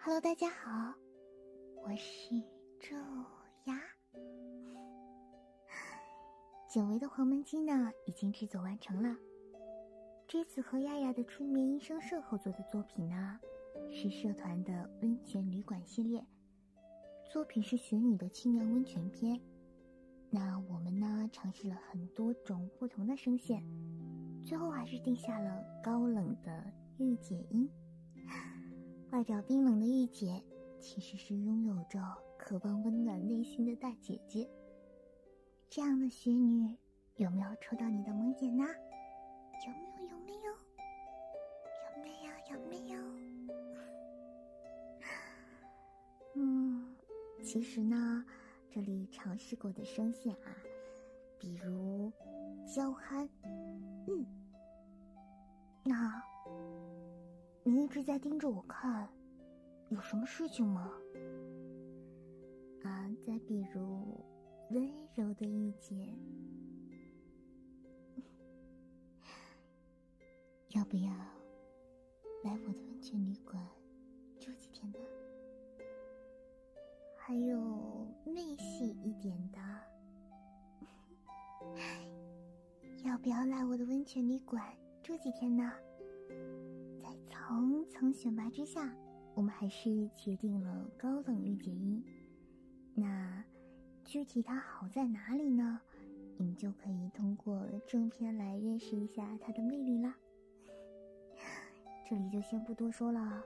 Hello， 大家好，我是周丫。久违的黄焖鸡呢，已经制作完成了。这次和丫丫的春眠医生社合作的作品呢，是社团的温泉旅馆系列，作品是雪女的清凉温泉篇。那我们呢，尝试了很多种不同的声线，最后还是定下了高冷的御姐音。外表冰冷的御姐，其实是拥有着渴望温暖内心的大姐姐。这样的雪女，有没有戳到你的萌点呢？有没有？其实呢，这里尝试过的声线啊，比如娇憨，那你一直在盯着我看，有什么事情吗？再比如温柔的御姐，要不要来我的温泉旅馆住几天呢？还有内细一点的，要不要来我的温泉旅馆住几天呢？在层层选拔之下，我们还是决定了高冷御姐音。那具体它好在哪里呢？你们就可以通过正片来认识一下它的魅力啦。这里就先不多说了。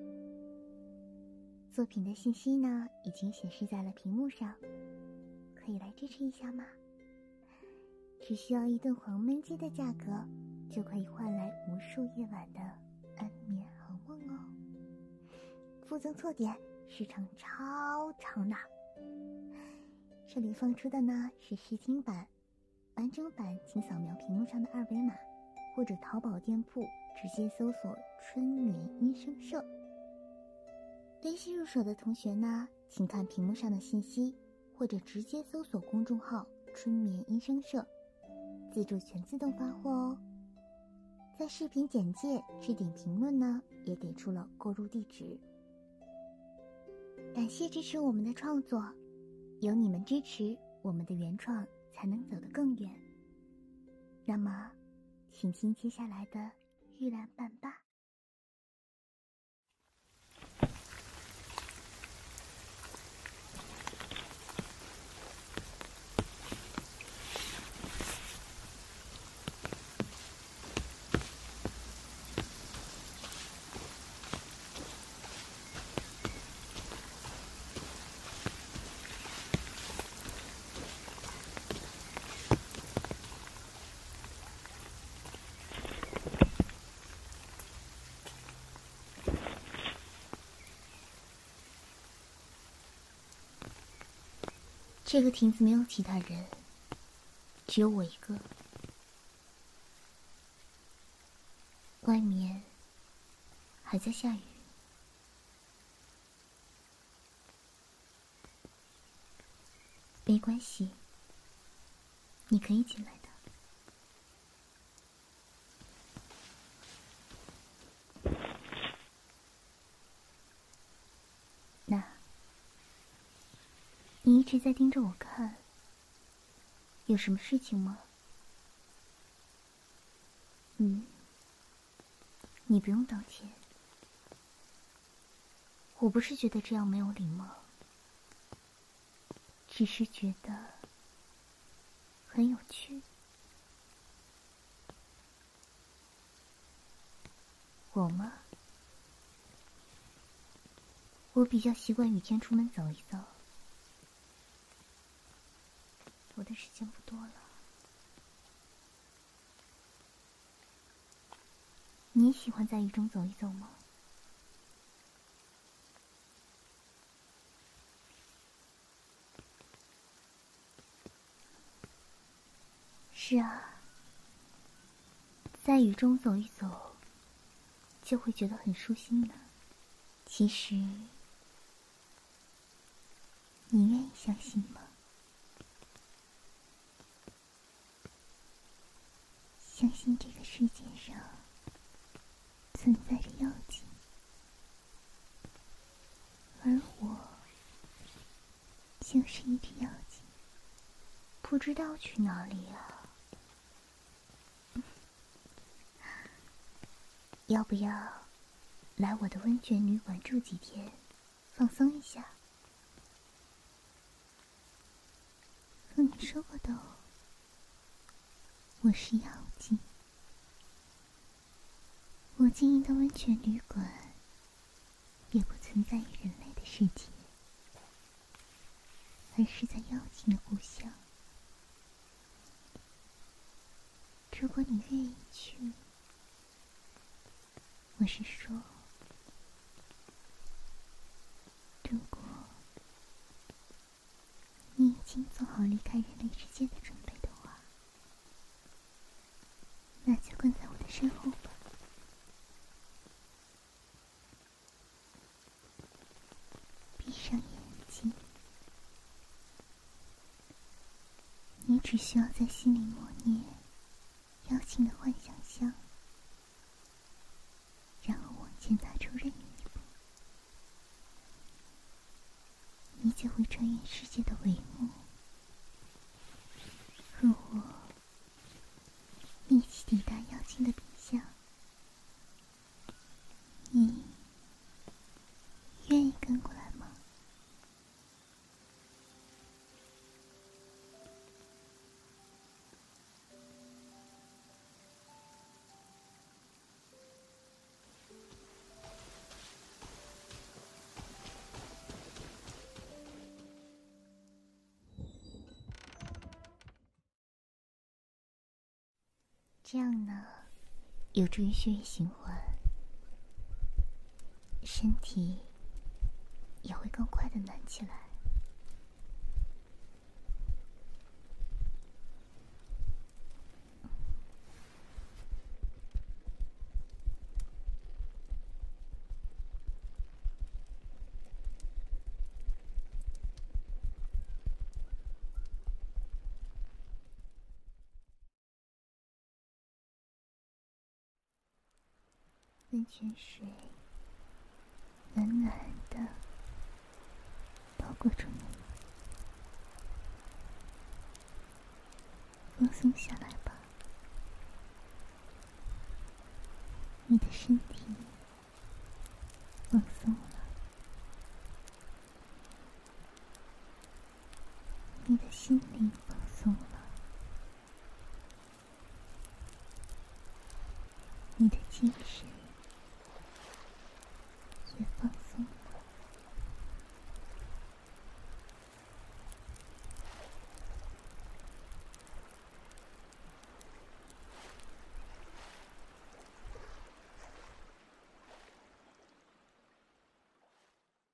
作品的信息呢，已经显示在了屏幕上，可以来支持一下吗？只需要一顿黄焖鸡的价格，就可以换来无数夜晚的安眠好梦哦。附赠错点时长超长的。这里放出的呢是试听版，完整版请扫描屏幕上的二维码，或者淘宝店铺直接搜索春眠医生社。微信入手的同学呢，请看屏幕上的信息，或者直接搜索公众号春眠医生社，自助全自动发货哦。在视频简介置顶评论呢，也给出了购入地址。感谢支持我们的创作，有你们支持，我们的原创才能走得更远。那么请听接下来的玉兰版吧。这个亭子没有其他人，只有我一个。外面还在下雨。没关系，你可以进来的。那你一直在盯着我看，有什么事情吗？你不用道歉，我不是觉得这样没有礼貌，只是觉得很有趣。我吗？我比较习惯雨天出门走一走，我的时间不多了。你喜欢在雨中走一走吗？是啊，在雨中走一走，就会觉得很舒心呢。其实，你愿意相信吗？相信这个世界上存在着妖精， 而我像是一只妖精，不知道去哪里啊。要不要来我的温泉旅馆住几天，放松一下？和你说过的哦，我是妖精。我经营的温泉旅馆也不存在于人类的世界，而是在妖精的故乡。如果你愿意去，我是说，如果你已经做好离开人类世界的准备的话，那就跟在我的身后吧。闭上眼睛，你只需要在心里默念妖精的幻想像，然后往前踏出任意一步，你就会穿越世界的帷幕，和我一起抵达妖精的笔下。你愿意跟过来吗？这样呢，有助于血液循环，身体也会更快的暖起来。温泉水暖暖的包裹住你，放松下来吧。你的身体放松了，你的心灵